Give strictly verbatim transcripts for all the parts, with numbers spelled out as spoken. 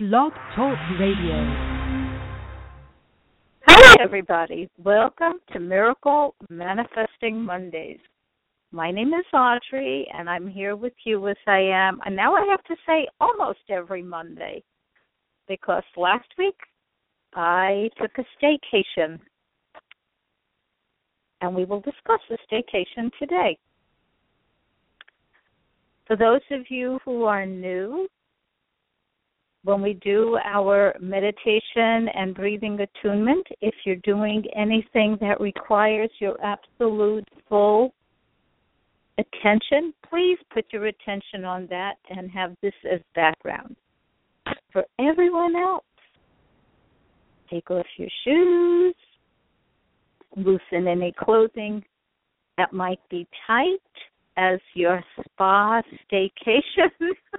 Blog Talk Radio. Hi, everybody. Welcome to Miracle Manifesting Mondays. My name is Audrey, and I'm here with you as I am. And now I have to say almost every Monday, because last week I took a staycation, and we will discuss the staycation today. For those of you who are new, when we do our meditation and breathing attunement, if you're doing anything that requires your absolute full attention, please put your attention on that and have this as background. For everyone else, take off your shoes, loosen any clothing that might be tight as your spa staycation,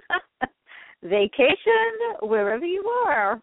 vacation, wherever you are,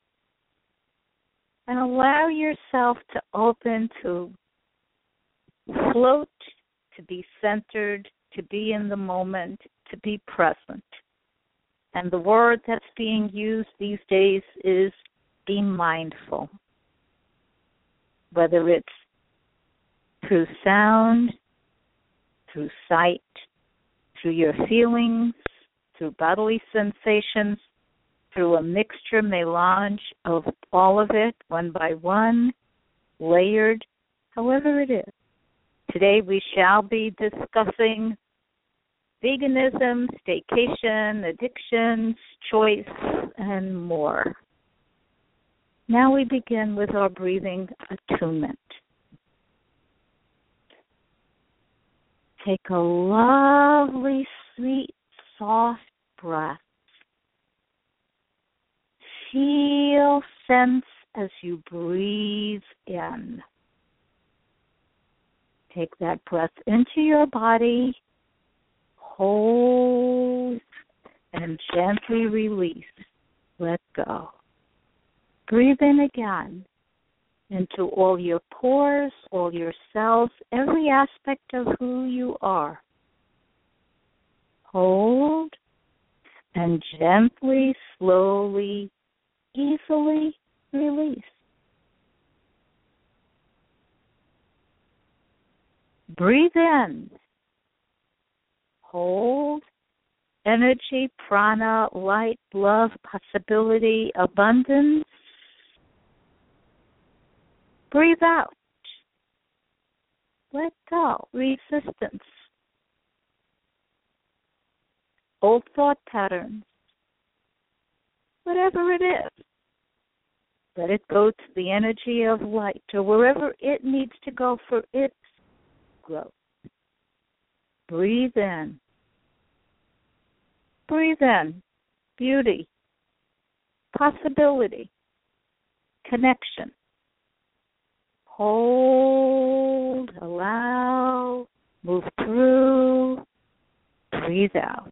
and allow yourself to open, to float, to be centered, to be in the moment, to be present. And the word that's being used these days is be mindful. Whether it's through sound, through sight, through your feelings, through bodily sensations, through a mixture, melange of all of it, one by one, layered, however it is. Today we shall be discussing veganism, staycation, addictions, choice, and more. Now we begin with our breathing attunement. Take a lovely, sweet, soft breath. Feel, sense as you breathe in. Take that breath into your body, hold, and gently release. Let go. Breathe in again into all your pores, all your cells, every aspect of who you are. Hold, and gently, slowly, easily release. Breathe in. Hold. Energy, prana, light, love, possibility, abundance. Breathe out. Let go. Resistance. Old thought patterns. Whatever it is. Let it go to the energy of light or wherever it needs to go for its growth. Breathe in. Breathe in. Beauty. Possibility. Connection. Hold. Allow. Move through. Breathe out.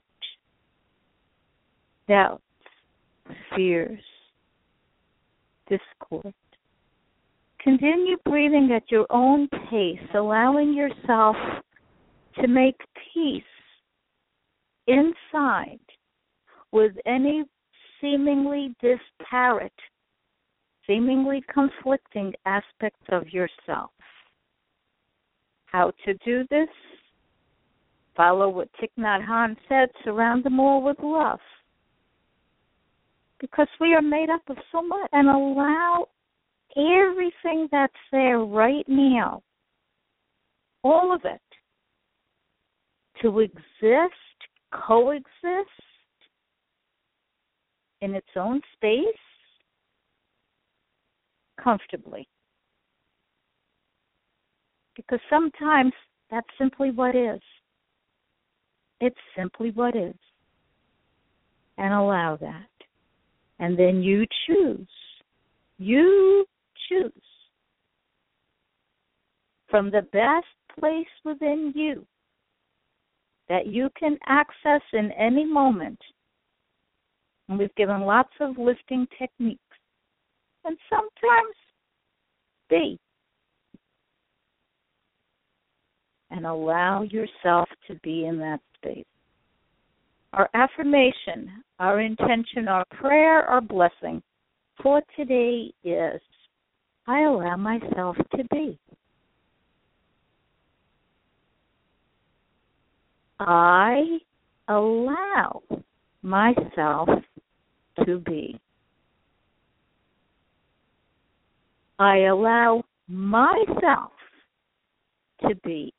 Doubts. Fears. Discord. Continue breathing at your own pace, allowing yourself to make peace inside with any seemingly disparate, seemingly conflicting aspects of yourself. How to do this? Follow what Thich Nhat Hanh said, surround them all with love. Because we are made up of so much, and allow everything that's there right now, all of it, to exist, coexist in its own space comfortably. Because sometimes that's simply what is. It's simply what is. And allow that. And then you choose. You choose from the best place within you that you can access in any moment. And we've given lots of lifting techniques. And sometimes be. And allow yourself to be in that space. Our affirmation, our intention, our prayer, our blessing for today is, I allow myself to be. I allow myself to be. I allow myself to be.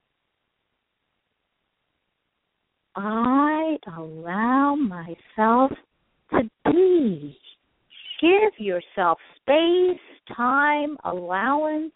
I allow myself to be. Give yourself space, time, allowance.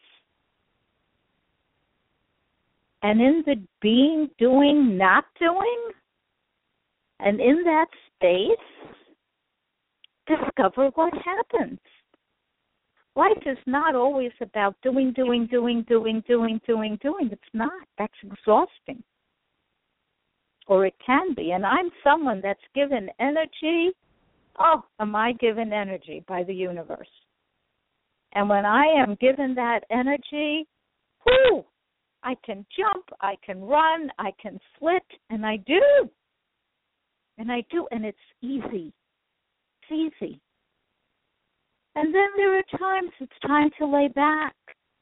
And in the being, doing, not doing, and in that space, discover what happens. Life is not always about doing, doing, doing, doing, doing, doing, doing. It's not. That's exhausting. Or it can be. And I'm someone that's given energy. Oh, am I given energy by the universe? And when I am given that energy, whoo, I can jump, I can run, I can flit, and I do. And I do, and it's easy. It's easy. And then there are times it's time to lay back,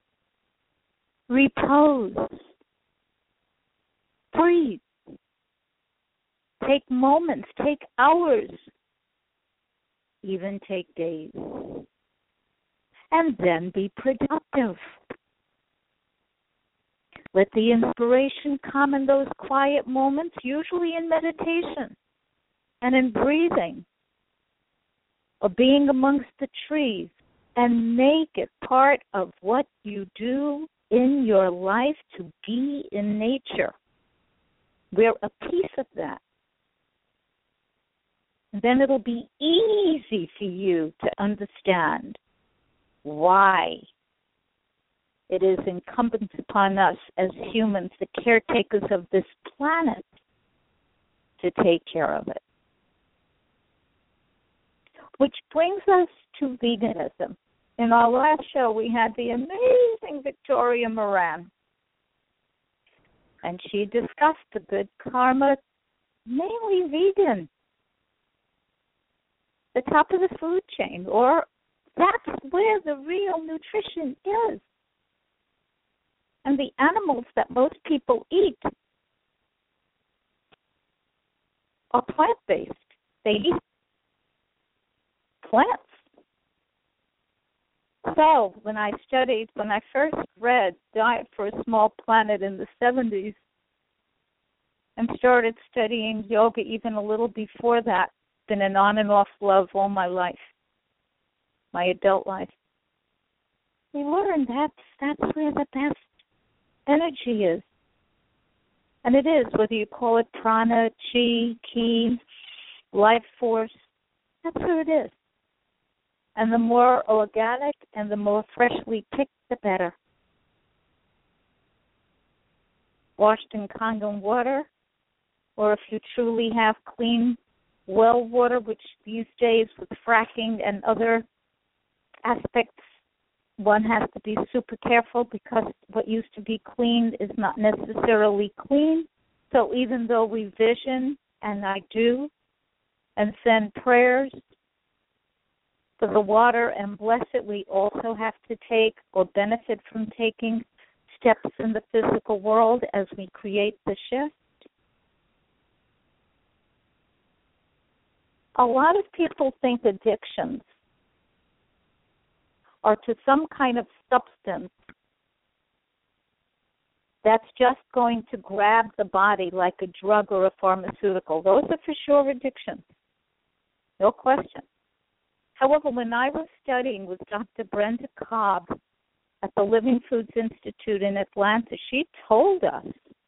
repose, breathe, take moments, take hours, even take days, and then be productive. Let the inspiration come in those quiet moments, usually in meditation and in breathing or being amongst the trees, and make it part of what you do in your life to be in nature. We're a piece of that. And then it'll be easy for you to understand why it is incumbent upon us as humans, the caretakers of this planet, to take care of it. Which brings us to veganism. In our last show, we had the amazing Victoria Moran. And she discussed the good karma, mainly vegan, the top of the food chain, or that's where the real nutrition is. And the animals that most people eat are plant-based. They eat plants. So when I studied, when I first read Diet for a Small Planet in the seventies and started studying yoga even a little before that, been an on and off love all my life, my adult life, we learned that's, that's where the best energy is. And it is, whether you call it prana, chi, ki, life force, that's where it is. And the more organic and the more freshly picked, the better. Washed in Kangen water, or if you truly have clean well water, which these days with fracking and other aspects, one has to be super careful because what used to be clean is not necessarily clean. So even though we vision, and I do, and send prayers for the water and bless it, we also have to take or benefit from taking steps in the physical world as we create the shift. A lot of people think addictions are to some kind of substance that's just going to grab the body like a drug or a pharmaceutical. Those are for sure addictions, no question. However, when I was studying with Doctor Brenda Cobb at the Living Foods Institute in Atlanta, she told us,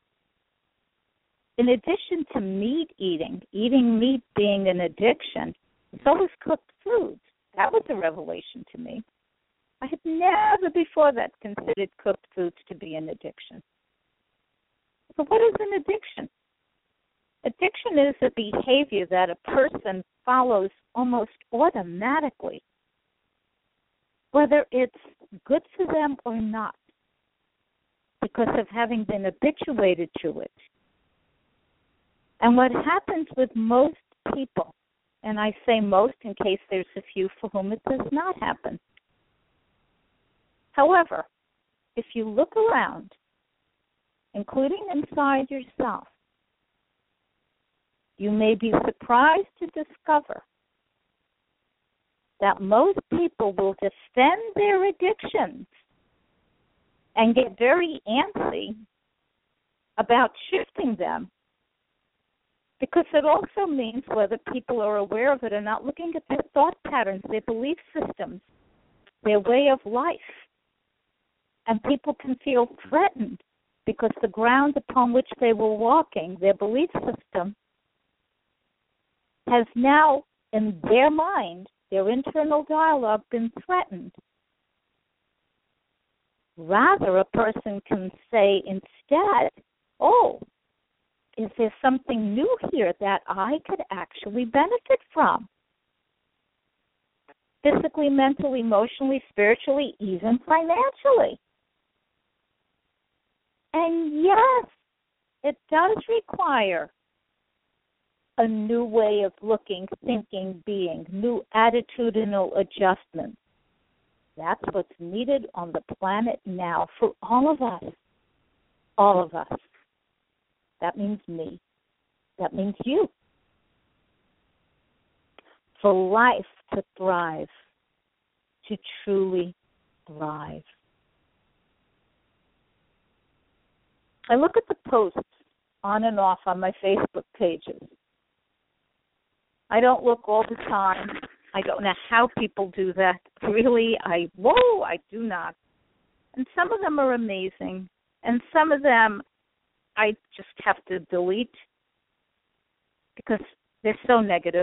in addition to meat eating, eating meat being an addiction, so is cooked foods. That was a revelation to me. I had never before that considered cooked foods to be an addiction. So what is an addiction? Addiction is a behavior that a person follows almost automatically, whether it's good for them or not, because of having been habituated to it. And what happens with most people, and I say most in case there's a few for whom it does not happen. However, if you look around, including inside yourself, you may be surprised to discover that most people will defend their addictions and get very antsy about shifting them, because it also means, whether people are aware of it or not, looking at their thought patterns, their belief systems, their way of life. And people can feel threatened because the ground upon which they were walking, their belief system, has now, in their mind, their internal dialogue, been threatened. Rather, a person can say instead, oh, is there something new here that I could actually benefit from? Physically, mentally, emotionally, spiritually, even financially. And yes, it does require a new way of looking, thinking, being, new attitudinal adjustments. That's what's needed on the planet now for all of us. All of us. That means me. That means you. For life to thrive, to truly thrive. I look at the posts on and off on my Facebook pages. I don't look all the time. I don't know how people do that. Really, I, whoa, I do not. And some of them are amazing. And some of them I just have to delete because they're so negative.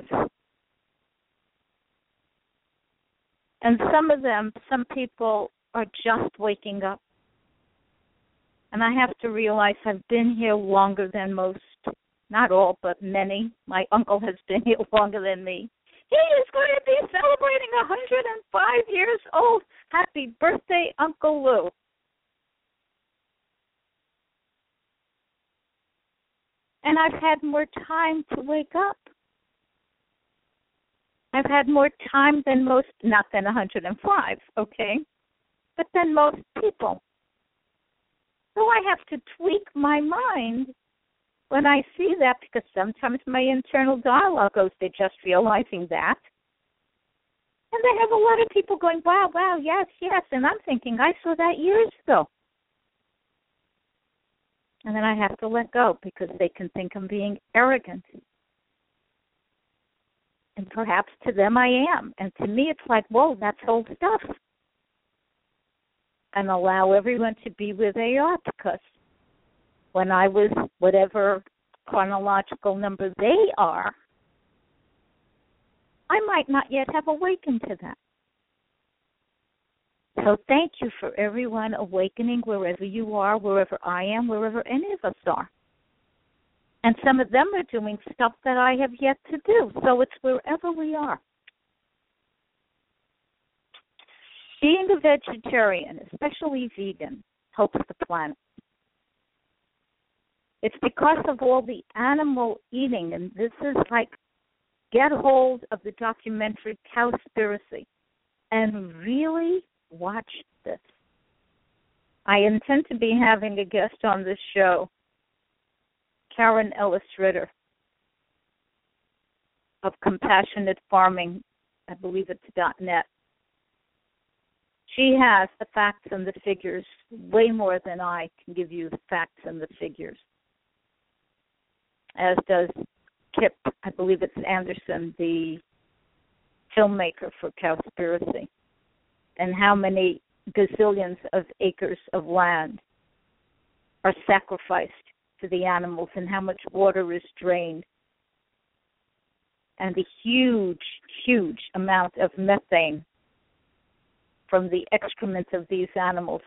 And some of them, some people are just waking up. And I have to realize I've been here longer than most, not all, but many. My uncle has been here longer than me. He is going to be celebrating one hundred five years old. Happy birthday, Uncle Lou. And I've had more time to wake up. I've had more time than most, not than one hundred five, okay, but than most people. So I have to tweak my mind when I see that, because sometimes my internal dialogue goes, they're just realizing that. And they have a lot of people going, wow, wow, yes, yes. And I'm thinking, I saw that years ago. And then I have to let go because they can think I'm being arrogant. And perhaps to them I am. And to me it's like, whoa, that's old stuff. And allow everyone to be where they are, because when I was whatever chronological number they are, I might not yet have awakened to that. So thank you for everyone awakening wherever you are, wherever I am, wherever any of us are. And some of them are doing stuff that I have yet to do. So it's wherever we are. Being a vegetarian, especially vegan, helps the planet. It's because of all the animal eating, and this is like, get hold of the documentary Cowspiracy and really watch this. I intend to be having a guest on this show, Karen Ellis Ritter of Compassionate Farming, I believe it's .net. She has the facts and the figures way more than I can give you the facts and the figures, as does Kip, I believe it's Anderson, the filmmaker for Cowspiracy, and how many gazillions of acres of land are sacrificed to the animals and how much water is drained, and the huge, huge amount of methane from the excrement of these animals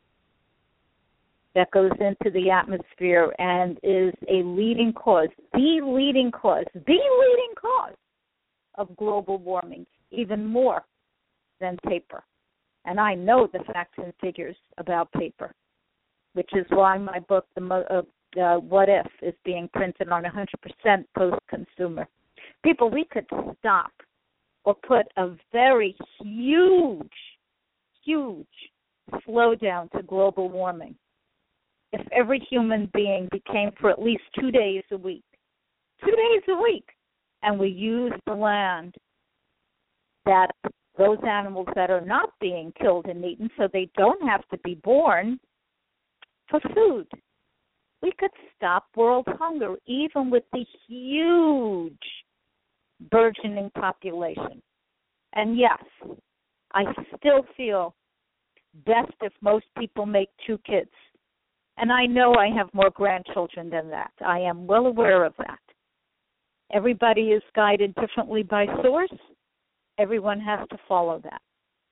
that goes into the atmosphere and is a leading cause, the leading cause, the leading cause of global warming, even more than paper. And I know the facts and figures about paper, which is why my book, The Mo- uh, uh, What If is being printed on one hundred percent post-consumer. People, we could stop or put a very huge, huge slowdown to global warming if every human being became for at least two days a week, two days a week, and we use the land that those animals that are not being killed and eaten so they don't have to be born for food. We could stop world hunger even with the huge burgeoning population. And yes, I still feel best if most people make two kids. And I know I have more grandchildren than that. I am well aware of that. Everybody is guided differently by source. Everyone has to follow that.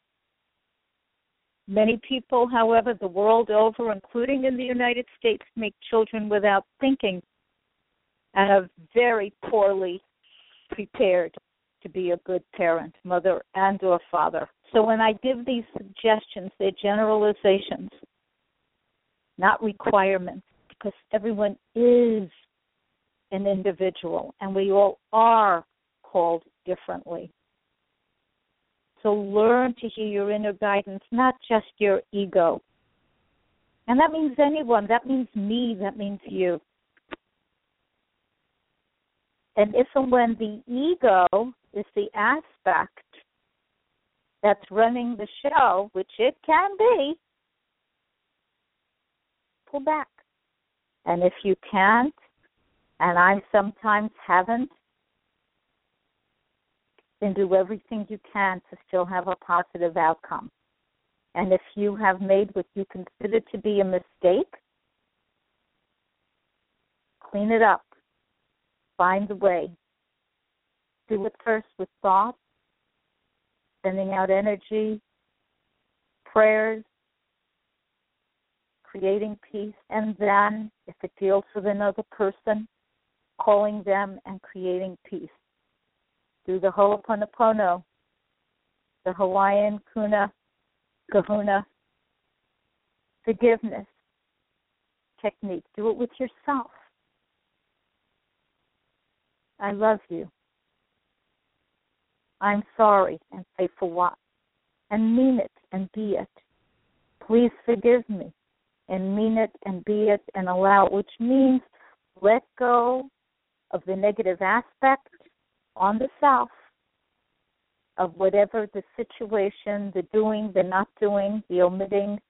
Many people, however, the world over, including in the United States, make children without thinking and are very poorly prepared to be a good parent, mother and or father. So when I give these suggestions, they're generalizations, not requirements, because everyone is an individual and we all are called differently. So learn to hear your inner guidance, not just your ego. And that means anyone. That means me. That means you. And if and when the ego is the aspect that's running the show, which it can be, pull back. And if you can't, and I sometimes haven't, then do everything you can to still have a positive outcome. And if you have made what you consider to be a mistake, clean it up. Find a way. Do it first with thought, sending out energy, prayers, creating peace, and then, if it deals with another person, calling them and creating peace. Do the Ho'oponopono, the Hawaiian Kuna, Kahuna, forgiveness technique. Do it with yourself. I love you. I'm sorry, and say for what? And mean it and be it. Please forgive me, and mean it and be it and allow it, which means let go of the negative aspect on the self of whatever the situation, the doing, the not doing, the omitting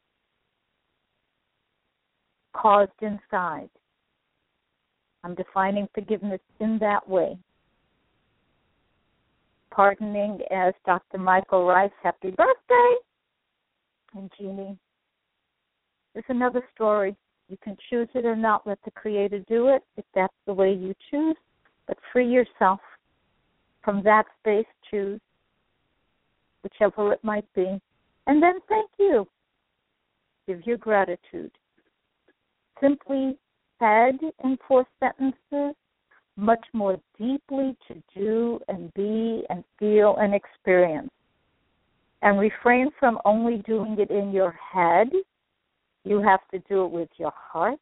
caused inside. I'm defining forgiveness in that way. Pardoning, as Doctor Michael Rice, happy birthday, and Jeannie, is another story. You can choose it or not. Let the Creator do it if that's the way you choose, but free yourself from that space. Choose whichever it might be, and then thank you. Give your gratitude. Simply said in four sentences, much more deeply to do and be and feel and experience. And refrain from only doing it in your head. You have to do it with your heart,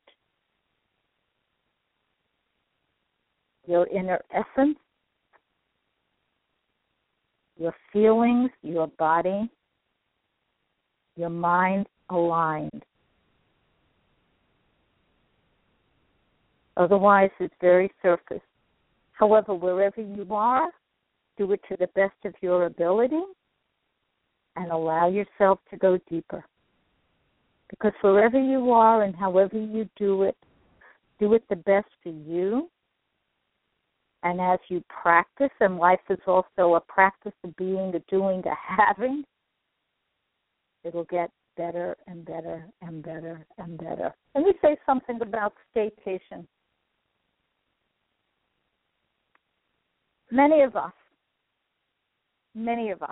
your inner essence, your feelings, your body, your mind aligned. Otherwise, it's very surface. However, wherever you are, do it to the best of your ability and allow yourself to go deeper. Because wherever you are and however you do it, do it the best for you. And as you practice, and life is also a practice of being, a doing, a having, it'll get better and better and better and better. Let me say something about staycation. Many of us, many of us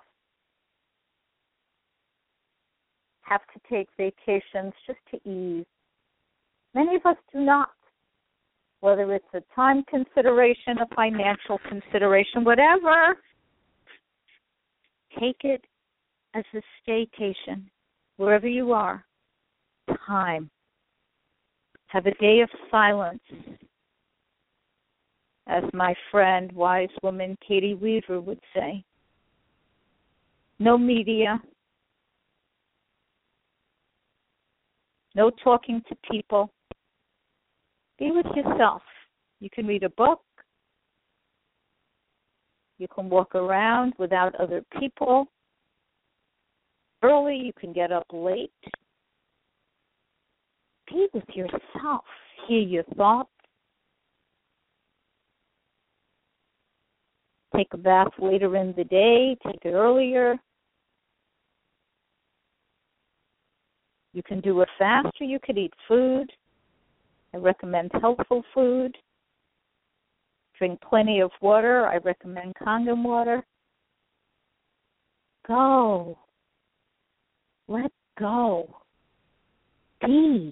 have to take vacations just to ease. Many of us do not. Whether it's a time consideration, a financial consideration, whatever, take it as a staycation, wherever you are, time. Have a day of silence. As my friend, wise woman Katie Weaver would say. No media. No talking to people. Be with yourself. You can read a book. You can walk around without other people. Early, you can get up late. Be with yourself. Hear your thoughts. Take a bath later in the day. Take it earlier. You can do it fast or you could eat food. I recommend healthful food. Drink plenty of water. I recommend Kangen water. Go. Let go. Be.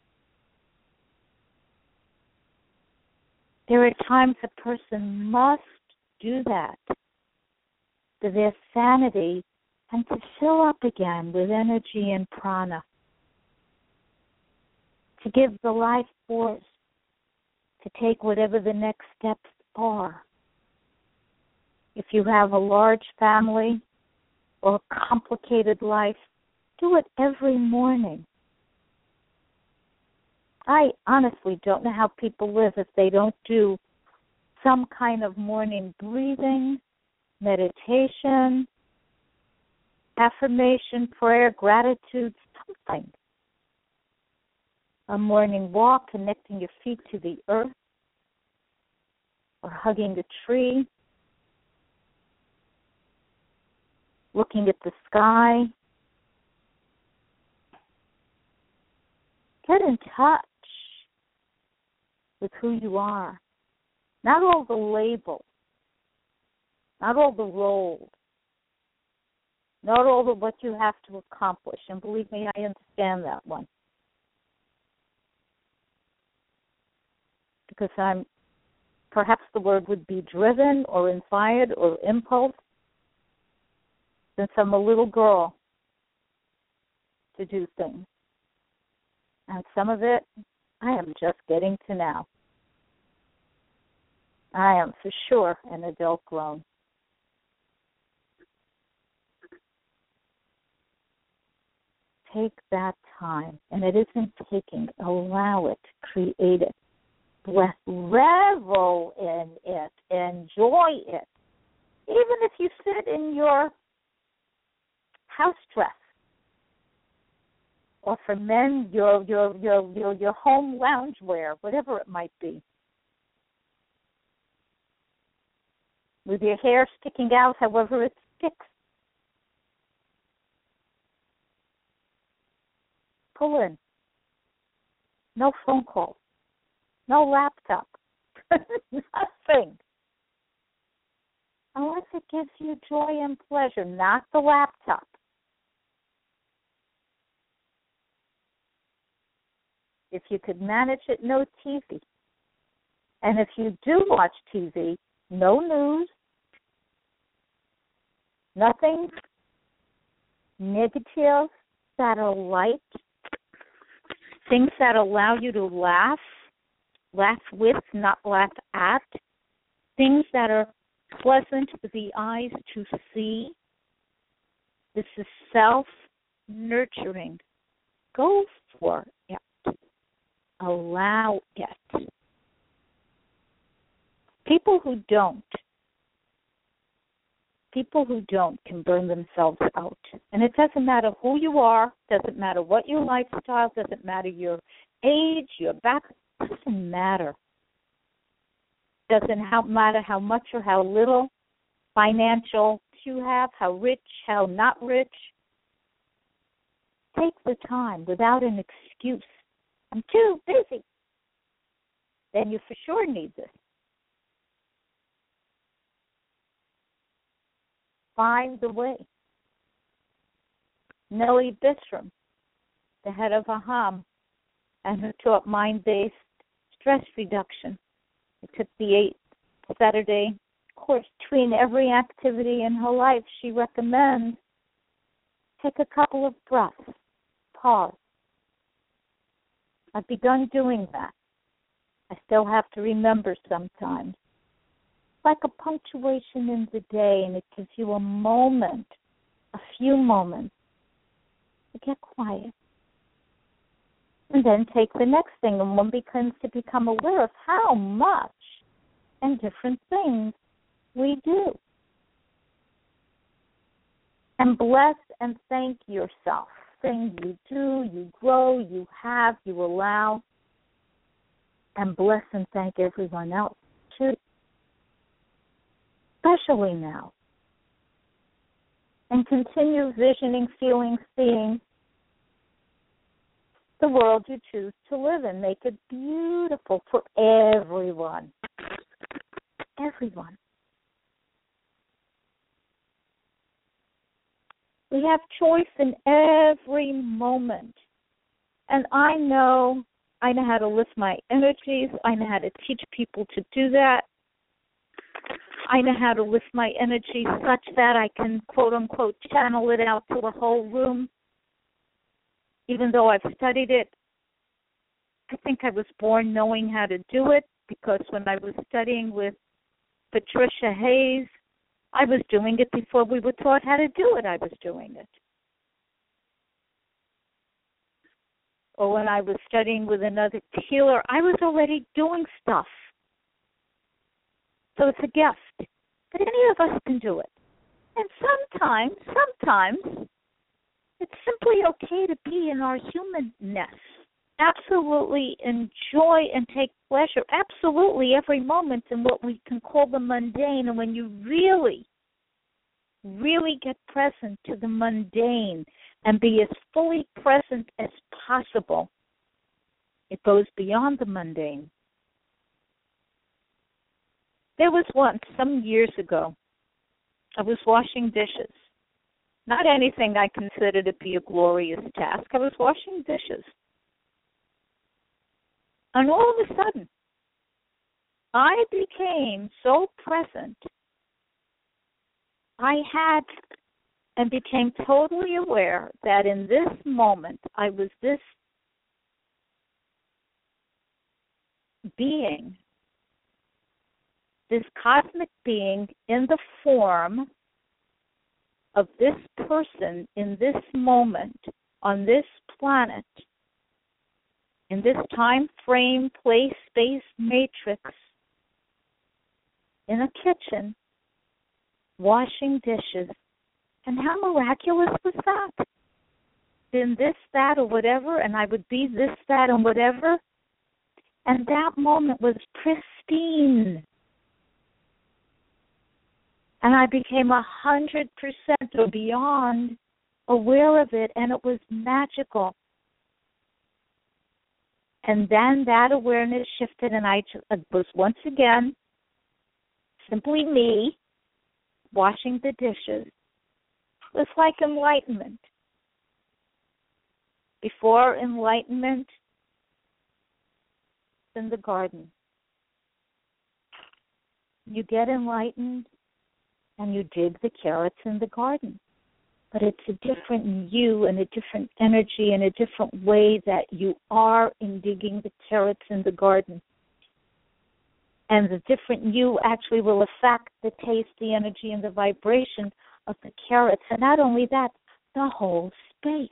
There are times a person must do that for their sanity and to fill up again with energy and prana, to give the life force, to take whatever the next steps are. If you have a large family or a complicated life, do it every morning. I honestly don't know how people live if they don't do some kind of morning breathing, meditation, affirmation, prayer, gratitude, something. A morning walk, connecting your feet to the earth, or hugging a tree, looking at the sky. Get in touch with who you are. Not all the labels, not all the roles, not all the what you have to accomplish. And believe me, I understand that one. Because I'm, perhaps the word would be driven or inspired or impulse, since I'm a little girl, to do things. And some of it, I am just getting to now. I am for sure an adult grown. Take that time, and it isn't taking, allow it, create it. Breath, revel in it, enjoy it. Even if you sit in your house dress, or for men, your your your your, your home loungewear, whatever it might be, with your hair sticking out, however it sticks. Pull in. No phone calls. No laptop. Nothing. Unless it gives you joy and pleasure, not the laptop. If you could manage it, no T V. And if you do watch T V, no news, nothing negative that are light, things that allow you to laugh, laugh with, not laugh at, things that are pleasant for the eyes to see. This is self-nurturing. Go for it. Allow it. People who don't, people who don't can burn themselves out. And it doesn't matter who you are, doesn't matter what your lifestyle, doesn't matter your age, your background, doesn't matter. Doesn't how, matter how much or how little financial you have, how rich, how not rich. Take the time without an excuse. I'm too busy. Then you for sure need this. Find the way. Nellie Bistrom, the head of AHAM, and who taught mind-based stress reduction. It took the eight Saturday course. Between every activity in her life, she recommends take a couple of breaths, pause, I've begun doing that. I still have to remember sometimes. It's like a punctuation in the day, and it gives you a moment, a few moments, to get quiet. And then take the next thing, and one begins to become aware of how much and different things we do. And bless and thank yourself. Things you do, you grow, you have, you allow. And bless and thank everyone else, too. Especially now. And continue visioning, feeling, seeing the world you choose to live in. Make it beautiful for everyone. Everyone. We have choice in every moment. And I know, I know how to lift my energies. I know how to teach people to do that. I know how to lift my energy such that I can, quote unquote, channel it out to the whole room. Even though I've studied it, I think I was born knowing how to do it, because when I was studying with Patricia Hayes, I was doing it before we were taught how to do it. I was doing it. Or when I was studying with another healer, I was already doing stuff. So it's a gift. But any of us can do it. And sometimes, sometimes, it's simply okay to be in our humanness. Absolutely enjoy and take pleasure, absolutely every moment, in what we can call the mundane. And when you really, really get present to the mundane and be as fully present as possible, it goes beyond the mundane. There was once, some years ago, I was washing dishes. Not anything I consider to be a glorious task. I was washing dishes. And all of a sudden, I became so present. I had and became totally aware that in this moment, I was this being, this cosmic being in the form of this person in this moment on this planet, in this time frame, place, space, matrix, in a kitchen, washing dishes. And how miraculous was that? In this, that, or whatever, and I would be this, that, and whatever. And that moment was pristine. And I became a hundred percent or beyond aware of it, and it was magical. And then that awareness shifted, and I was once again simply me washing the dishes. It was like enlightenment. Before enlightenment, in the garden. You get enlightened, and you dig the carrots in the garden. But it's a different you and a different energy and a different way that you are in digging the carrots in the garden. And the different you actually will affect the taste, the energy, and the vibration of the carrots. And not only that, the whole space.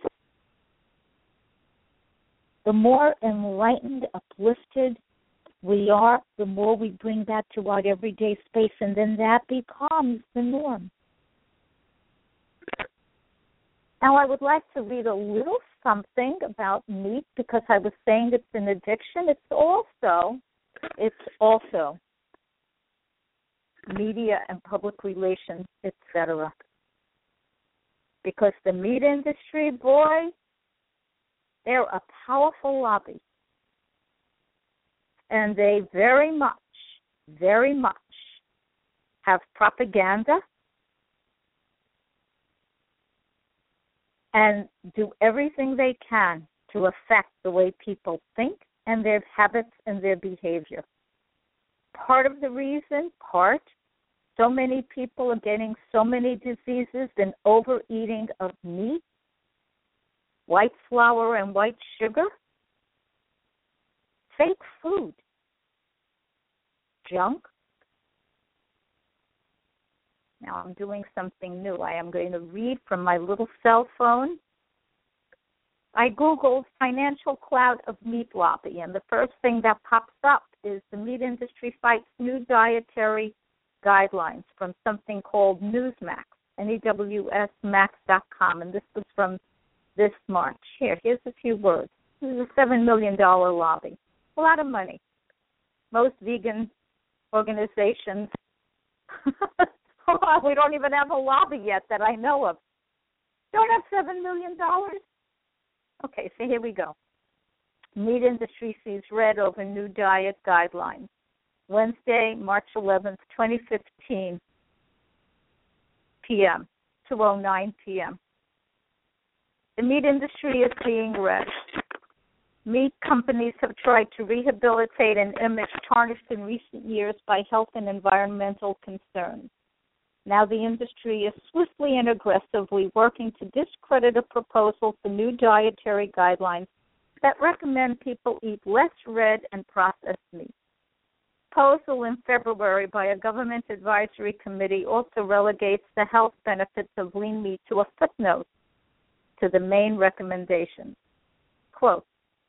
The more enlightened, uplifted we are, the more we bring that to our everyday space, and then that becomes the norm. Now, I would like to read a little something about meat, because I was saying it's an addiction. It's also, it's also media and public relations, et cetera. Because the meat industry, boy, they're a powerful lobby. And they very much, very much have propaganda and do everything they can to affect the way people think and their habits and their behavior. Part of the reason, part, so many people are getting so many diseases and overeating of meat, white flour and white sugar, fake food. Junk. Now I'm doing something new. I am going to read from my little cell phone. I Googled financial clout of meat lobby, and the first thing that pops up is the meat industry fights new dietary guidelines from something called Newsmax, N E W S max dot com, and this was from this March. Here, here's a few words. This is a seven million dollars lobby. A lot of money. Most vegan organizations, we don't even have a lobby yet that I know of. Don't have seven million dollars? Okay, so here we go. Meat industry sees red over new diet guidelines. Wednesday, March eleventh, twenty fifteen, p m, two oh nine p.m. The meat industry is seeing red. Meat companies have tried to rehabilitate an image tarnished in recent years by health and environmental concerns. Now the industry is swiftly and aggressively working to discredit a proposal for new dietary guidelines that recommend people eat less red and processed meat. Proposal in February by a government advisory committee also relegates the health benefits of lean meat to a footnote to the main recommendations. Quote,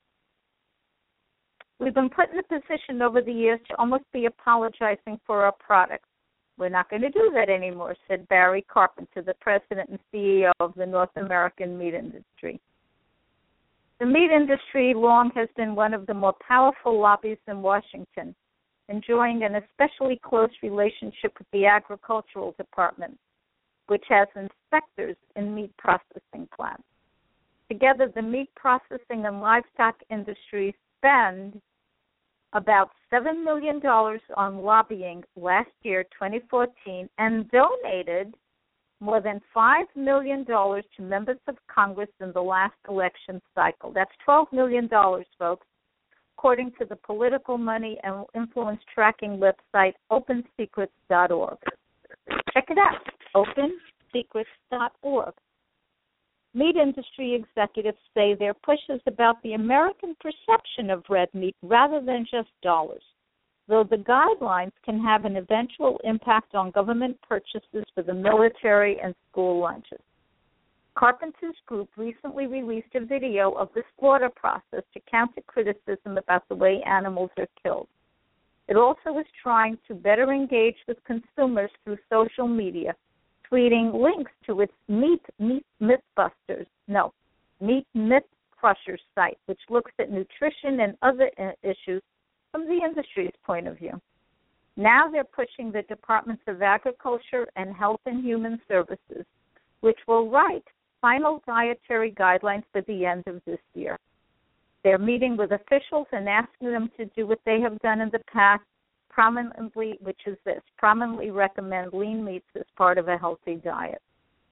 "We've been put in a position over the years to almost be apologizing for our products. We're not going to do that anymore," said Barry Carpenter, the president and C E O of the North American meat industry. The meat industry long has been one of the more powerful lobbies in Washington, enjoying an especially close relationship with the Agricultural Department, which has inspectors in meat processing plants. Together, the meat processing and livestock industries spend about seven million dollars on lobbying last year, twenty fourteen, and donated more than five million dollars to members of Congress in the last election cycle. That's twelve million dollars, folks, according to the political money and influence tracking website open secrets dot org. Check it out, open secrets dot org. Meat industry executives say their push is about the American perception of red meat rather than just dollars, though the guidelines can have an eventual impact on government purchases for the military and school lunches. Carpenter's group recently released a video of the slaughter process to counter criticism about the way animals are killed. It also is trying to better engage with consumers through social media, tweeting links to its Meat, Meat Mythbusters, no, Meat Myth Crushers site, which looks at nutrition and other issues from the industry's point of view. Now they're pushing the Departments of Agriculture and Health and Human Services, which will write final dietary guidelines for the end of this year. They're meeting with officials and asking them to do what they have done in the past, prominently, which is this, prominently recommend lean meats as part of a healthy diet.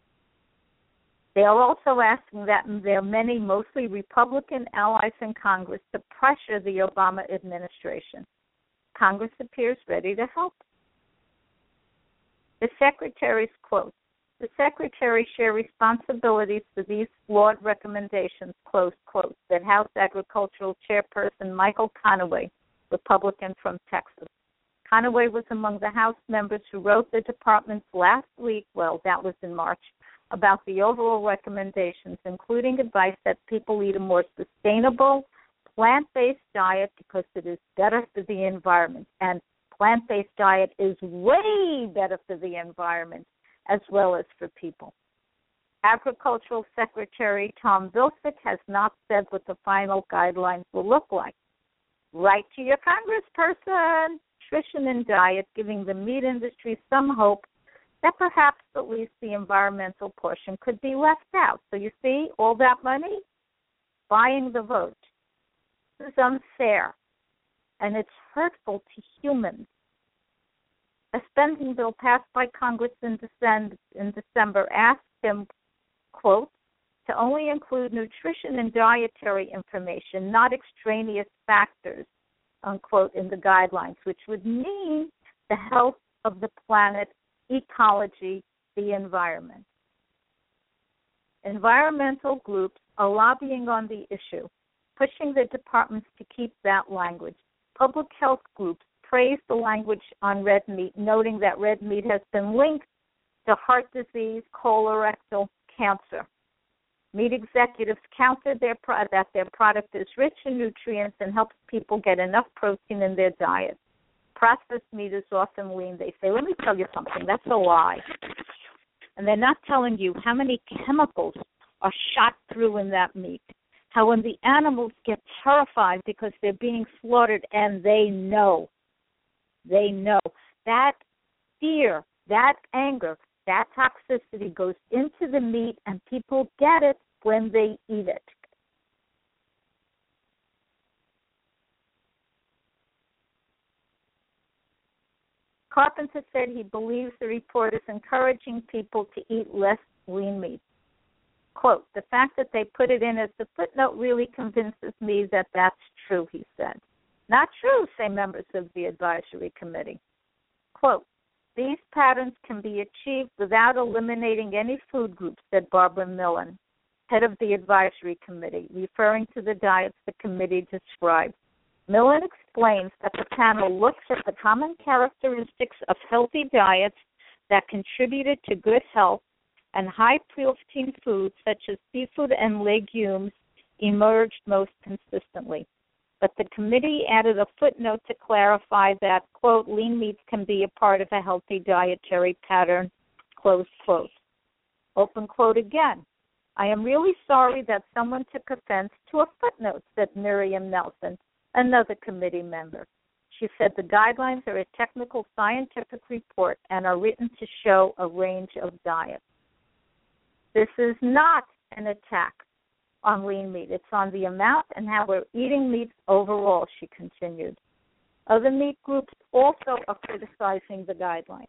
They are also asking that their many, mostly Republican allies in Congress to pressure the Obama administration. Congress appears ready to help. The Secretary's quote, "The Secretary share responsibilities for these flawed recommendations," close quote, said House Agricultural Chairperson Michael Conaway, Republican from Texas. Conaway was among the House members who wrote the department's last week, well, that was in March, about the overall recommendations, including advice that people eat a more sustainable, plant-based diet because it is better for the environment. And plant-based diet is way better for the environment as well as for people. Agricultural Secretary Tom Vilsack has not said what the final guidelines will look like. Write to your congressperson. Nutrition and diet, giving the meat industry some hope that perhaps at least the environmental portion could be left out. So you see, all that money, buying the vote. This is unfair, and it's hurtful to humans. A spending bill passed by Congress in December asked him, quote, to only include nutrition and dietary information, not extraneous factors, unquote, in the guidelines, which would mean the health of the planet, ecology, the environment. Environmental groups are lobbying on the issue. pushing the departments to keep that language. Public health groups praised the language on red meat, noting that red meat has been linked to heart disease, colorectal cancer. Meat executives countered their pro- that their product is rich in nutrients and helps people get enough protein in their diet. Processed meat is often lean. They say, let me tell you something, that's a lie. And they're not telling you how many chemicals are shot through in that meat. How when the animals get terrified because they're being slaughtered and they know, they know, that fear, that anger, that toxicity goes into the meat and people get it when they eat it. Carpenter said he believes the report is encouraging people to eat less lean meat. Quote, the fact that they put it in as a footnote really convinces me that that's true, he said. Not true, say members of the advisory committee. Quote, these patterns can be achieved without eliminating any food groups, said Barbara Millen, head of the advisory committee, referring to the diets the committee described. Millen explains that the panel looks at the common characteristics of healthy diets that contributed to good health, and high-protein foods such as seafood and legumes emerged most consistently. But the committee added a footnote to clarify that, quote, lean meats can be a part of a healthy dietary pattern, close quote. Open quote again. I am really sorry that someone took offense to a footnote, said Miriam Nelson, another committee member. She said the guidelines are a technical scientific report and are written to show a range of diets. This is not an attack on lean meat. It's on the amount and how we're eating meat overall, she continued. Other meat groups also are criticizing the guidelines.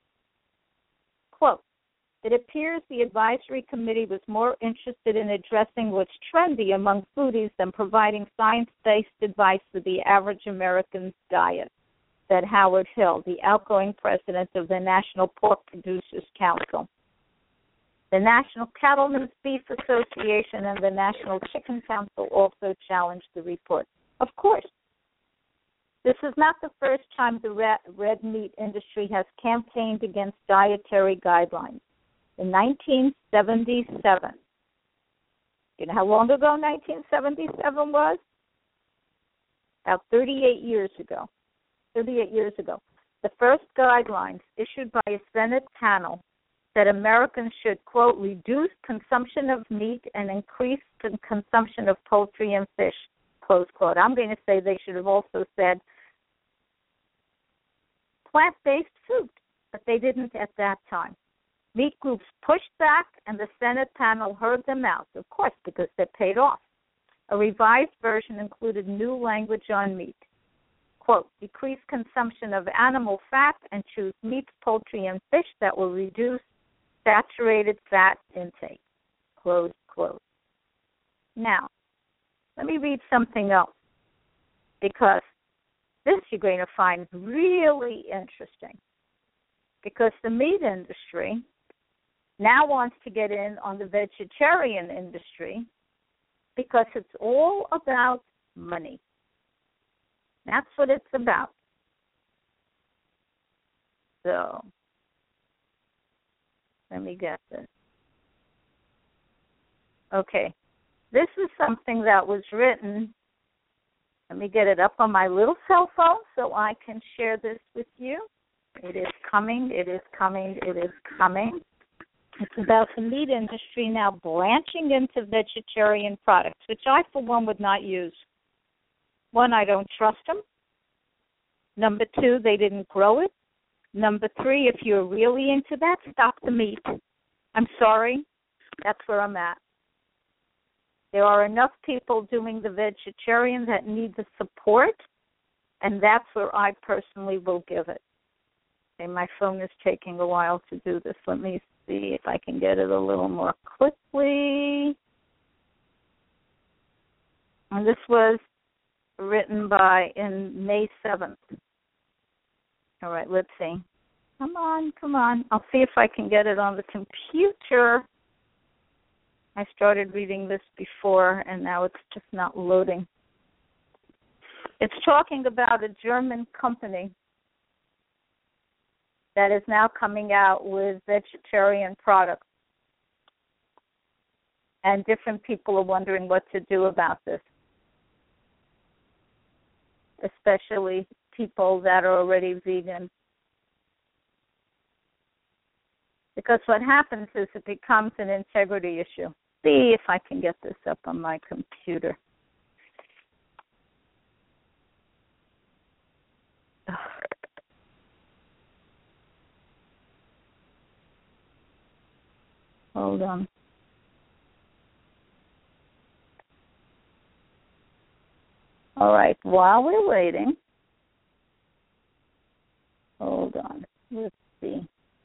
Quote, it appears the advisory committee was more interested in addressing what's trendy among foodies than providing science-based advice for the average American's diet, said Howard Hill, the outgoing president of the National Pork Producers Council. The National Cattlemen's Beef Association and the National Chicken Council also challenged the report. Of course, this is not the first time the red meat industry has campaigned against dietary guidelines. In nineteen seventy-seven, you know how long ago nineteen seventy-seven was? About thirty-eight years ago. thirty-eight years ago. The first guidelines issued by a Senate panel that Americans should, quote, reduce consumption of meat and increase the consumption of poultry and fish, close quote. I'm going to say they should have also said plant-based food, but they didn't at that time. Meat groups pushed back, and the Senate panel heard them out, of course, because they paid off. A revised version included new language on meat. Quote, decrease consumption of animal fat and choose meats, poultry, and fish that will reduce saturated fat intake, close quote. Now, let me read something else, because this you're going to find really interesting, because the meat industry now wants to get in on the vegetarian industry because it's all about money. That's what it's about. So, let me get this. Okay, this is something that was written. Let me get it up on my little cell phone so I can share this with you. It is coming, it is coming, it is coming. It's about the meat industry now branching into vegetarian products, which I, for one, would not use. One, I don't trust them. Number two, they didn't grow it. Number three, if you're really into that, stop the meat. I'm sorry. That's where I'm at. There are enough people doing the vegetarian that need the support, and that's where I personally will give it. Okay, my phone is taking a while to do this. Let me see if I can get it a little more quickly. And this was written by in May seventh. All right, let's see. Come on, come on. I'll see if I can get it on the computer. I started reading this before, and now it's just not loading. It's talking about a German company that is now coming out with vegetarian products. And different people are wondering what to do about this, especially people that are already vegan. Because what happens is it becomes an integrity issue. See if I can get this up on my computer. Hold on. All right, while we're waiting, hold on. Let's see.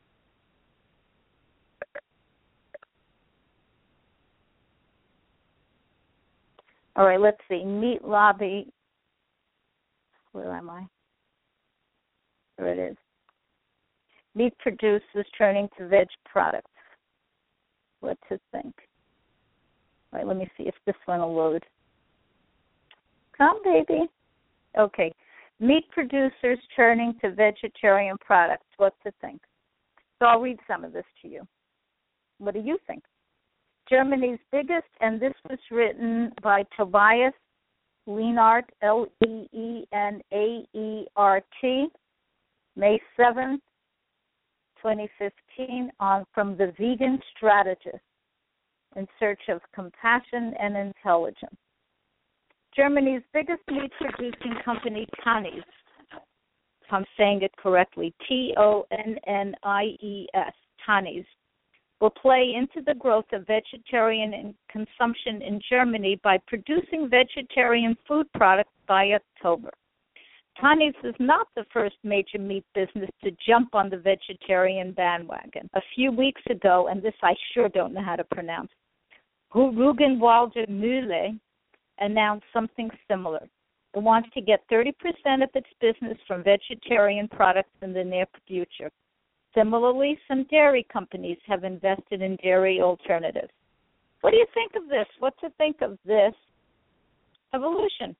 All right, let's see. Meat lobby. Where am I? There it is. Meat producers turning to veg products. What to think? All right, let me see if this one will load. Come, baby. Okay. Meat producers turning to vegetarian products. What to think? So I'll read some of this to you. What do you think? Germany's biggest, and this was written by Tobias Leenaert, L E E N A E R T, May seventh, twenty fifteen, on From the Vegan Strategist, in Search of Compassion and Intelligence. Germany's biggest meat-producing company, Tönnies, if I'm saying it correctly, T O N N I E S, Tönnies, will play into the growth of vegetarian consumption in Germany by producing vegetarian food products by October. Tönnies is not the first major meat business to jump on the vegetarian bandwagon. A few weeks ago, and this I sure don't know how to pronounce, Rügenwalder Mühle announced something similar. It wants to get thirty percent of its business from vegetarian products in the near future. Similarly, some dairy companies have invested in dairy alternatives. What do you think of this? What to think of this evolution?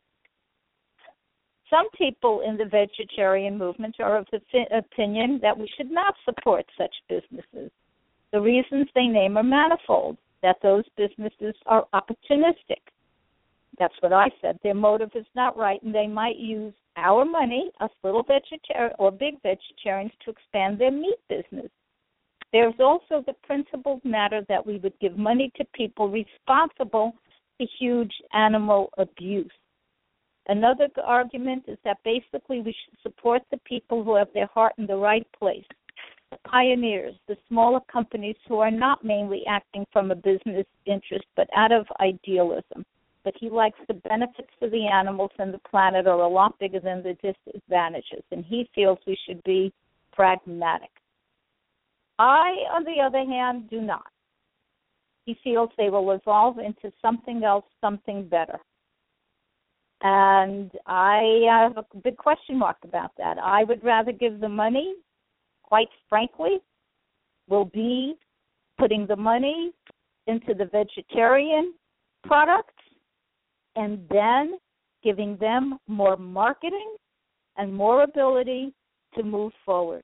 Some people in the vegetarian movement are of the fi- opinion that we should not support such businesses. The reasons they name are manifold, that those businesses are opportunistic. That's what I said. Their motive is not right, and they might use our money, us little vegetarians or big vegetarians, to expand their meat business. There's also the principled matter that we would give money to people responsible for huge animal abuse. Another argument is that basically we should support the people who have their heart in the right place, the pioneers, the smaller companies who are not mainly acting from a business interest but out of idealism. But he likes the benefits for the animals and the planet are a lot bigger than the disadvantages, and he feels we should be pragmatic. I, on the other hand, do not. He feels they will evolve into something else, something better. And I have a big question mark about that. I would rather give the money, quite frankly, will be putting the money into the vegetarian products and then giving them more marketing and more ability to move forward.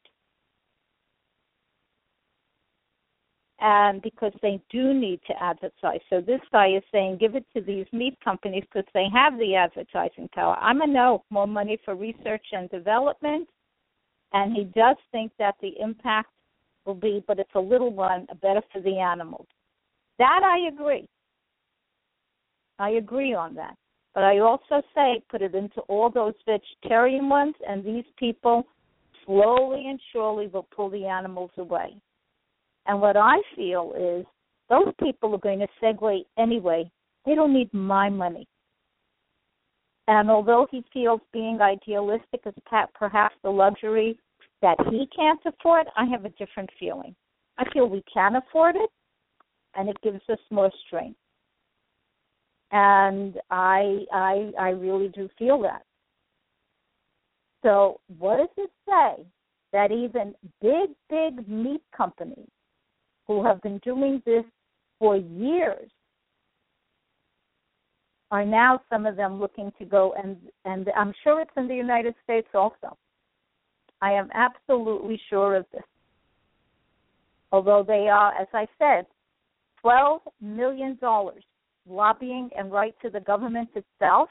And because they do need to advertise. So this guy is saying give it to these meat companies because they have the advertising power. I'm a no, more money for research and development. And he does think that the impact will be, but it's a little one, better for the animals. That I agree. I agree on that. But I also say put it into all those vegetarian ones, and these people slowly and surely will pull the animals away. And what I feel is those people are going to segue anyway. They don't need my money. And although he feels being idealistic is perhaps the luxury that he can't afford, I have a different feeling. I feel we can afford it, and it gives us more strength. And I, I, I really do feel that. So what does it say that even big, big meat companies who have been doing this for years are now some of them looking to go, and, and I'm sure it's in the United States also. I am absolutely sure of this. Although they are, as I said, twelve million dollars lobbying and right to the government itself,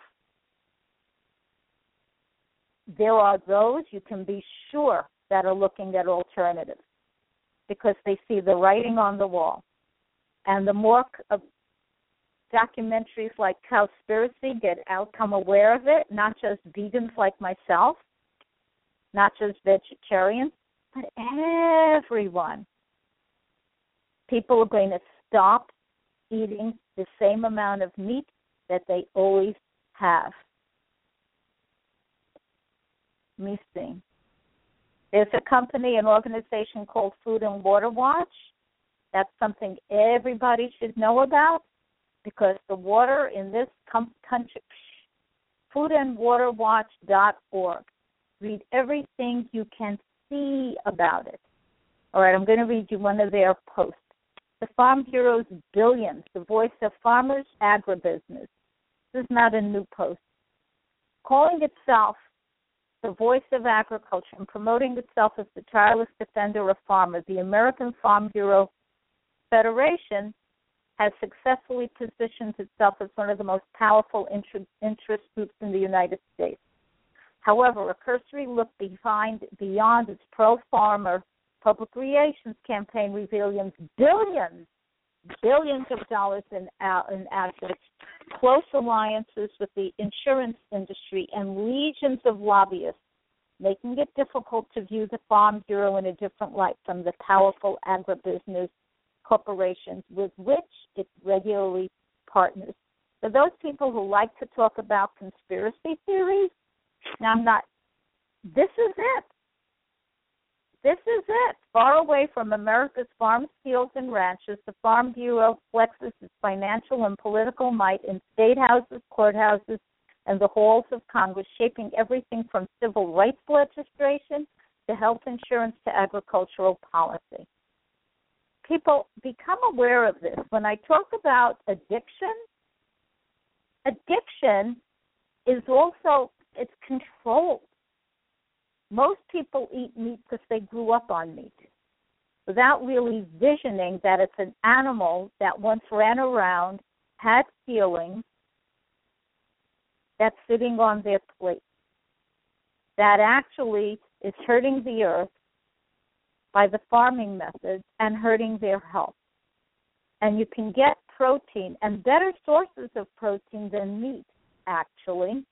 there are those, you can be sure, that are looking at alternatives because they see the writing on the wall. And the more uh, documentaries like Cowspiracy get out, come aware of it, not just vegans like myself, not just vegetarians, but everyone. People are going to stop eating the same amount of meat that they always have. Let me see. There's a company, an organization called Food and Water Watch. That's something everybody should know about because the water in this com- country, food and water watch dot org. Read everything you can see about it. All right, I'm going to read you one of their posts. The Farm Bureau's Billions, the voice of farmers, agribusiness. This is not a new post. Calling itself the voice of agriculture and promoting itself as the tireless defender of farmers, the American Farm Bureau Federation has successfully positioned itself as one of the most powerful interest groups in the United States. However, a cursory look behind, beyond its pro-farmer public relations campaign reveals billions, billions of dollars in, uh, in assets, close alliances with the insurance industry, and legions of lobbyists, making it difficult to view the Farm Bureau in a different light from the powerful agribusiness corporations with which it regularly partners. For those people who like to talk about conspiracy theories, now I'm not, this is it. This is it. Far away from America's farms, fields, and ranches, the Farm Bureau flexes its financial and political might in state houses, courthouses, and the halls of Congress, shaping everything from civil rights legislation to health insurance to agricultural policy. People, become aware of this. When I talk about addiction, addiction is also, it's controlled. Most people eat meat because they grew up on meat without really visioning that it's an animal that once ran around, had feelings, that's sitting on their plate, that actually is hurting the earth by the farming methods and hurting their health. And you can get protein and better sources of protein than meat, actually,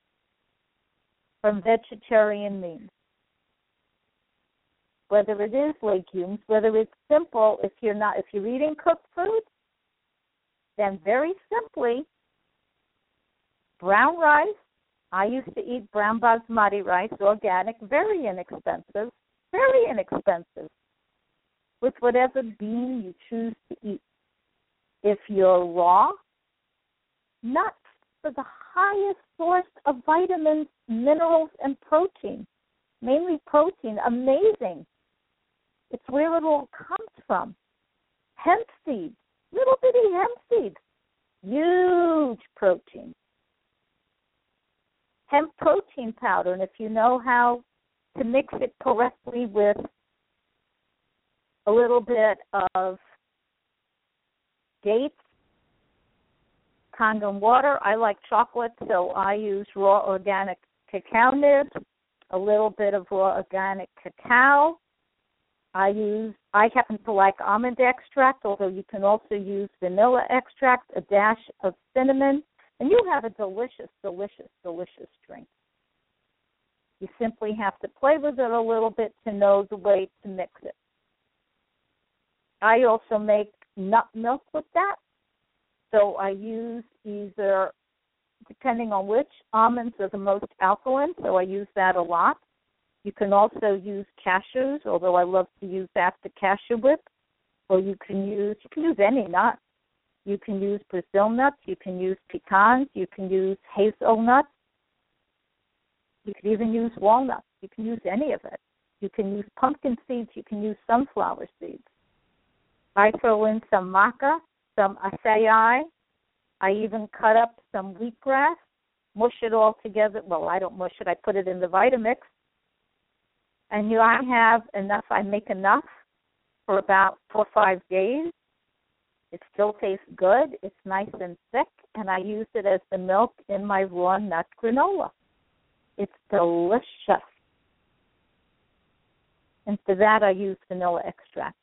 from vegetarian means. Whether it is legumes, whether it's simple, if you're not, if you're eating cooked food, then very simply, brown rice. I used to eat brown basmati rice, organic, very inexpensive, very inexpensive, with whatever bean you choose to eat. If you're raw, nuts are the highest source of vitamins, minerals, and protein, mainly protein, amazing. It's where it all comes from. Hemp seeds, little bitty hemp seeds, huge protein. Hemp protein powder, and if you know how to mix it correctly with a little bit of dates, Kangen water. I like chocolate, so I use raw organic cacao nibs, a little bit of raw organic cacao. I use, I happen to like almond extract, although you can also use vanilla extract, a dash of cinnamon, and you have a delicious, delicious, delicious drink. You simply have to play with it a little bit to know the way to mix it. I also make nut milk with that. So I use either, depending on which, almonds are the most alkaline, so I use that a lot. You can also use cashews, although I love to use that, the cashew whip. Or you can use, you can use any nut. You can use Brazil nuts. You can use pecans. You can use hazelnuts. You can even use walnuts. You can use any of it. You can use pumpkin seeds. You can use sunflower seeds. I throw in some maca, some acai, I even cut up some wheatgrass, mush it all together. Well, I don't mush it. I put it in the Vitamix. And you, I have enough. I make enough for about four or five days. It still tastes good. It's nice and thick. And I use it as the milk in my raw nut granola. It's delicious. And for that, I use vanilla extract.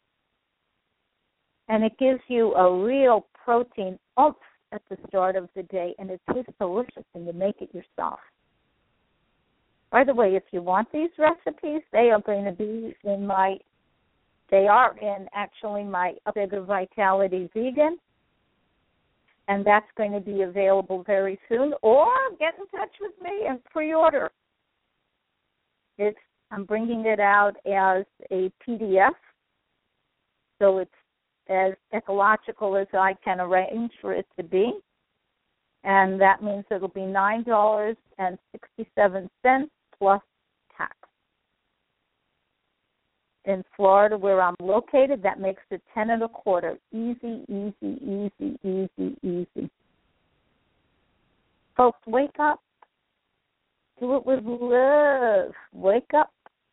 And it gives you a real protein oomph at the start of the day, and it tastes delicious when you make it yourself. By the way, if you want these recipes, they are going to be in my, they are in actually my Bigger Vitality Vegan, and that's going to be available very soon. Or get in touch with me and pre-order. It's I'm bringing it out as a P D F, so it's as ecological as I can arrange for it to be. And that means it'll be nine dollars and sixty-seven cents plus tax. In Florida, where I'm located, that makes it ten and a quarter. Easy, easy, easy, easy, easy. Folks, wake up. Do it with love. Wake up.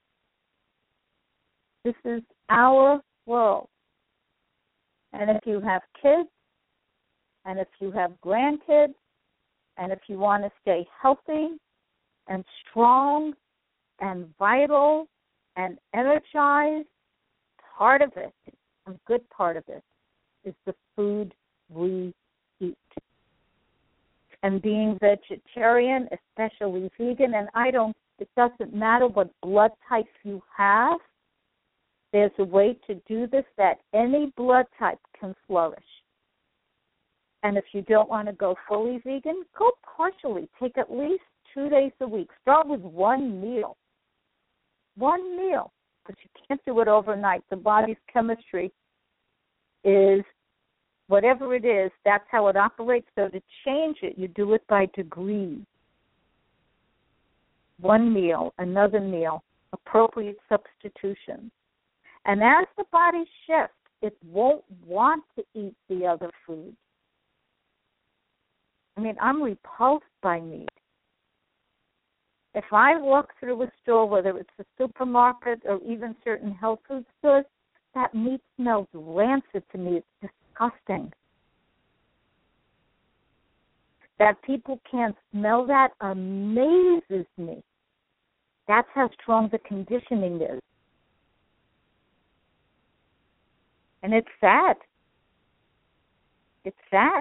This is our world. And if you have kids, and if you have grandkids, and if you want to stay healthy and strong and vital and energized, part of it, a good part of it, is the food we eat. And being vegetarian, especially vegan, and I don't, it doesn't matter what blood type you have, there's a way to do this that any blood type can flourish. And if you don't want to go fully vegan, go partially. Take at least two days a week. Start with one meal. One meal. But you can't do it overnight. The body's chemistry is, whatever it is, that's how it operates. So to change it, you do it by degrees. One meal, another meal, appropriate substitutions. And as the body shifts, it won't want to eat the other food. I mean, I'm repulsed by meat. If I walk through a store, whether it's a supermarket or even certain health food stores, that meat smells rancid to me. It's disgusting. That people can't smell that amazes me. That's how strong the conditioning is. And it's sad. It's sad.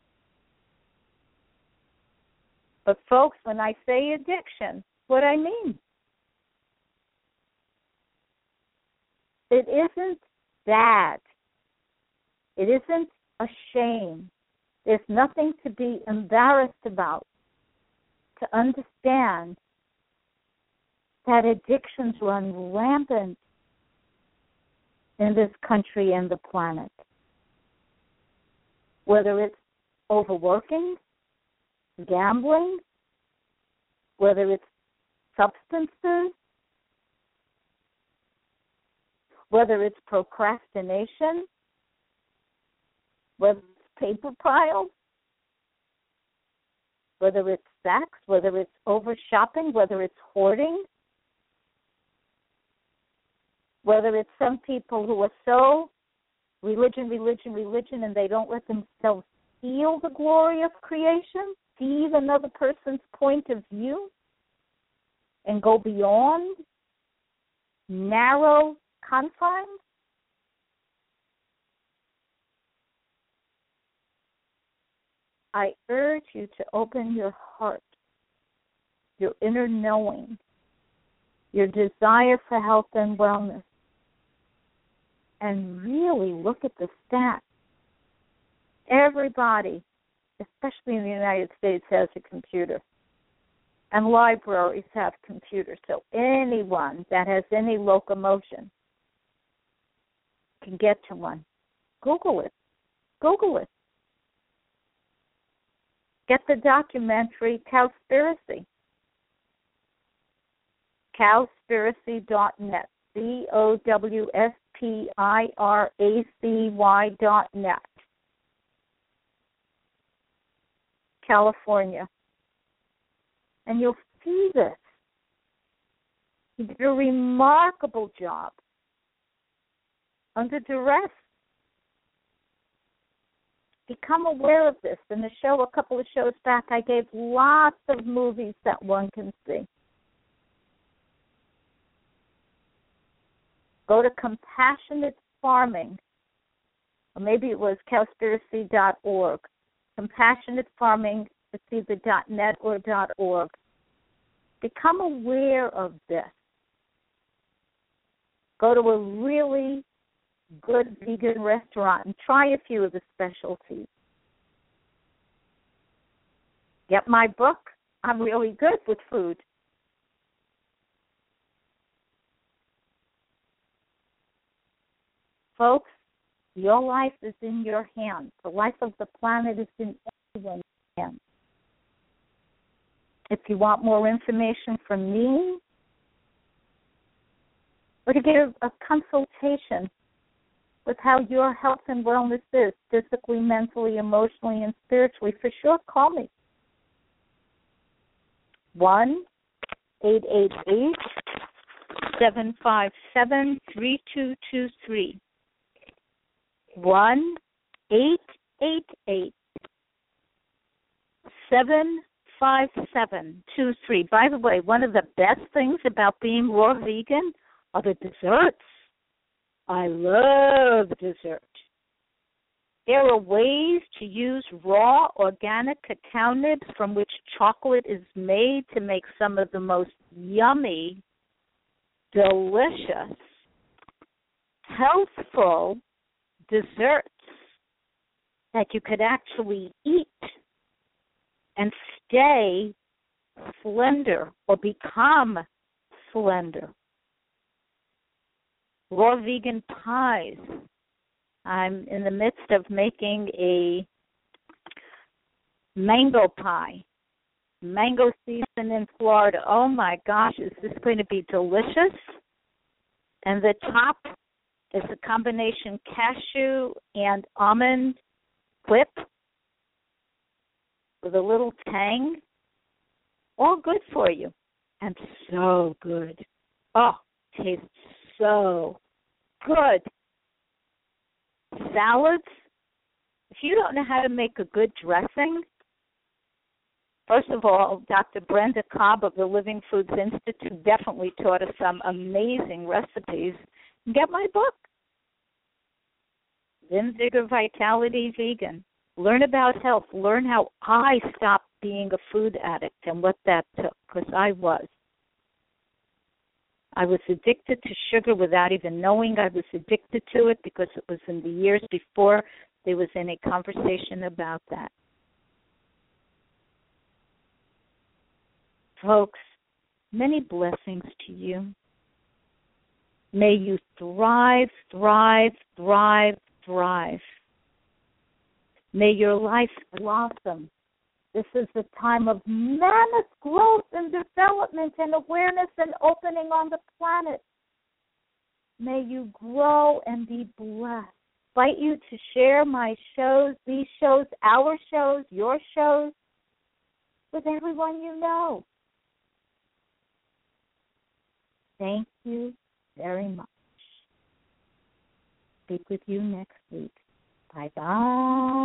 But folks, when I say addiction, what I mean, it isn't bad. It isn't a shame. There's nothing to be embarrassed about. To understand that addictions run rampant in this country and the planet. Whether it's overworking, gambling, whether it's substances, whether it's procrastination, whether it's paper piles, whether it's sex, whether it's over shopping, whether it's hoarding, whether it's some people who are so religion, religion, religion, and they don't let themselves feel the glory of creation, see another person's point of view, and go beyond narrow confines. I urge you to open your heart, your inner knowing, your desire for health and wellness, and really look at the stats. Everybody, especially in the United States, has a computer. And libraries have computers. So anyone that has any locomotion can get to one. Google it. Google it. Get the documentary Cowspiracy. Cowspiracy dot net. C O W S P I R A C Y dot net. California. And you'll see this. He did a remarkable job under duress. Become aware of this. In the show, a couple of shows back, I gave lots of movies that one can see. Go to Compassionate Farming, or maybe it was cowspiracy dot org. Compassionate Farming, it's either .net or .org. Become aware of this. Go to a really good vegan restaurant and try a few of the specialties. Get my book. I'm really good with food. Folks, your life is in your hands. The life of the planet is in everyone's hands. If you want more information from me, or to get a, a consultation with how your health and wellness is, physically, mentally, emotionally, and spiritually, for sure, call me. one eight eight eight, seven five seven, three two two three. one eight eight eight, seven five seven two three. By the way, one of the best things about being raw vegan are the desserts. I love dessert. There are ways to use raw organic cacao nibs from which chocolate is made to make some of the most yummy, delicious, healthful desserts that you could actually eat and stay slender or become slender. Raw vegan pies. I'm in the midst of making a mango pie. Mango season in Florida. Oh my gosh, is this going to be delicious? And the top is a combination cashew and almond whip with a little tang. All good for you. And so good. Oh, tastes so good. Salads. If you don't know how to make a good dressing, first of all, Doctor Brenda Cobb of the Living Foods Institute definitely taught us some amazing recipes. Get my book, Vim Vigor Vitality Vegan. Learn about health. Learn how I stopped being a food addict and what that took, because I was. I was addicted to sugar without even knowing I was addicted to it, because it was in the years before there was any conversation about that. Folks, many blessings to you. May you thrive, thrive, thrive, thrive. May your life blossom. This is the time of mammoth growth and development and awareness and opening on the planet. May you grow and be blessed. I invite you to share my shows, these shows, our shows, your shows, with everyone you know. Thank you very much. Speak with you next week. Bye-bye.